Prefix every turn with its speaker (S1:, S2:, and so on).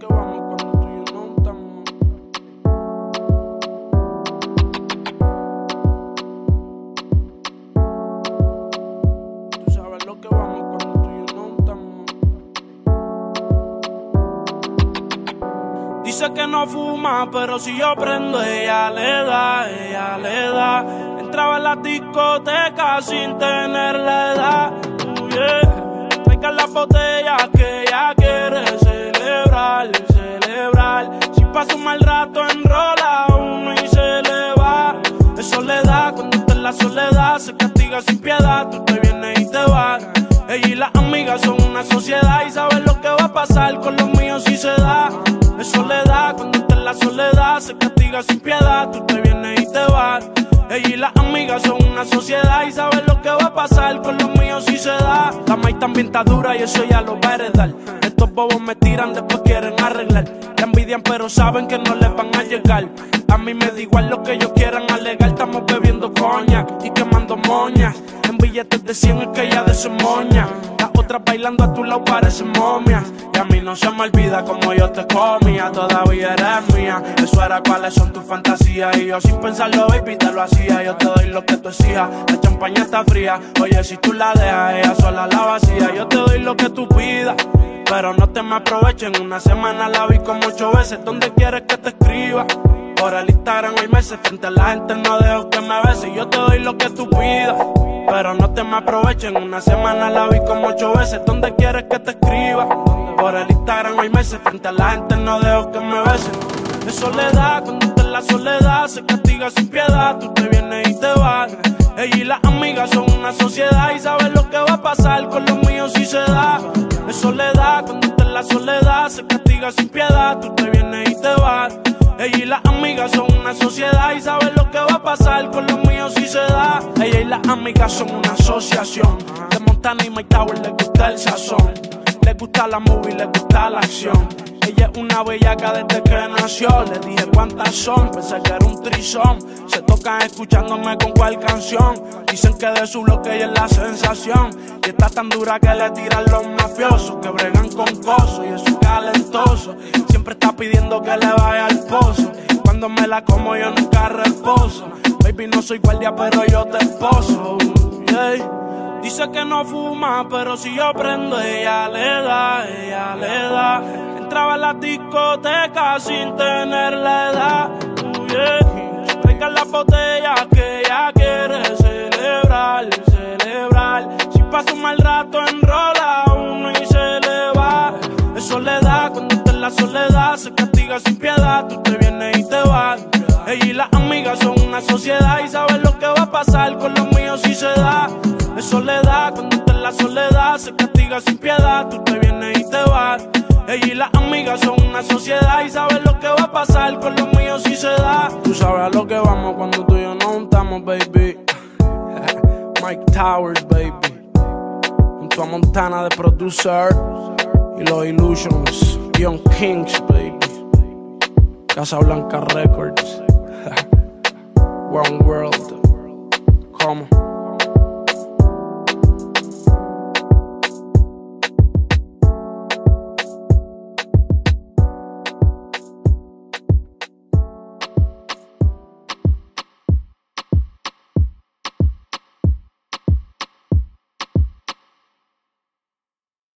S1: que vamos cuando tú y yo no estamos. Tú sabes lo que vamos cuando tú y yo no estamos. Dice que no fuma, pero si yo prendo, ella le da, ella le da. Entraba en la discoteca sin tener la edad. Yeah. Traigan las botellas que ella quiere celebrar, celebrar. Si pasa un mal rato, enrola uno y se le va. Es soledad, cuando está en la soledad, se castiga sin piedad. Tú te vienes y te vas. Ella y las amigas son una sociedad y saben lo que va a pasar con los míos si se da. Es soledad, cuando está en la soledad, se castiga sin piedad. Tú te vienes y te vas. Ella y las amigas son una sociedad y saben lo que va a pasar con los míos si se da. La maíz también está dura y eso ya lo va a heredar. Estos bobos me tiran, después quieren arreglar. La envidian pero saben que no les van a llegar. A mí me da igual lo que ellos quieran alegar. Estamos bebiendo coña y quemando moñas. En billetes de 100 es que ella de su moña. Las otras bailando a tu lado parecen momias. Y a mí no se me olvida como yo te comía. Todavía eres mía. Eso era cuáles son tus fantasías. Y yo sin pensarlo, baby, te lo hacía. Yo te doy lo que tú exijas. La champaña está fría. Oye, si tú la dejas, ella sola la vacía. Yo te doy lo que tú pidas, pero no te me aprovechen. Una semana la vi como 8 veces. ¿Dónde quieres que te escriba? Por el Instagram hay meses. Frente a la gente no dejo que me beses. Yo te doy lo que tú pidas, pero no te me aprovechen. Una semana la vi como 8 veces. ¿Dónde quieres que te escriba? Por el Instagram hay meses. Frente a la gente no dejo que me besen. Es soledad, cuando está en la soledad, se castiga sin piedad. Tú te vienes y te vas. Ella y las amigas son una sociedad y saben lo que va a pasar con los míos si se da. Es soledad, cuando está en la soledad, se castiga sin piedad. Tú te vienes y te vas. Ella y las amigas son una sociedad y saben lo que va a pasar con los míos si se da. Ella y las amigas son una asociación. De Montana y Mike Tower les gusta el sazón. Les gusta la movie, les gusta la acción. Ella es una bellaca desde que nació. Le dije cuántas son, pensé que era un trisón. Se tocan escuchándome con cuál canción. Dicen que de su bloque ella es la sensación. Y está tan dura que le tiran los mafiosos, que bregan con coso y es un calentoso. Siempre está pidiendo que le vaya al pozo. Cuando me la como yo nunca reposo. Baby, no soy guardia pero yo te esposo. Yeah. Dice que no fuma, pero si yo prendo, ella le da, ella le da. Entraba en la discoteca sin tener la edad. Yeah. Traigan las botellas que ella quiere celebrar, celebrar. Si pasa un mal rato, enrola uno y se le va. Es soledad, cuando está en la soledad, se castiga sin piedad. Tú te vienes y te vas. Ella y las amigas son una sociedad y saben lo que va a pasar con los míos si se da. Es soledad, cuando está en la soledad, se castiga sin piedad. Tú te vienes y te vas. Ella y las amigas son una sociedad y saben lo que va a pasar con los míos si se da. Tú sabes a lo que vamos cuando tú y yo no juntamos, baby. Mike Towers, baby. Junto a Montana de producer y los Illusions, Young Kings, baby. Casa Blanca Records. One World. Come on.